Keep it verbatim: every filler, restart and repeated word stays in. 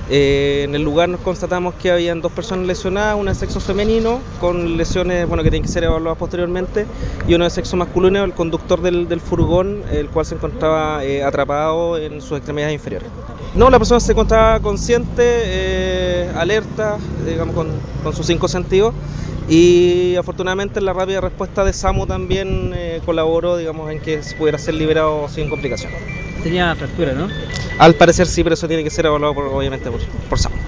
Eh, en el lugar nos constatamos que habían dos personas lesionadas, una de sexo femenino con lesiones bueno, que tienen que ser evaluadas posteriormente, y uno de sexo masculino, el conductor del, del furgón, el cual se encontraba eh, atrapado en sus extremidades inferiores. No, la persona se encontraba consciente, eh, alerta, digamos con, con sus cinco sentidos, y afortunadamente la rápida respuesta de SAMU también eh, colaboró, digamos, en que se pudiera ser liberado sin complicación. Tenía fractura, ¿no? Al parecer sí, pero eso tiene que ser evaluado por, obviamente por, por SAMU.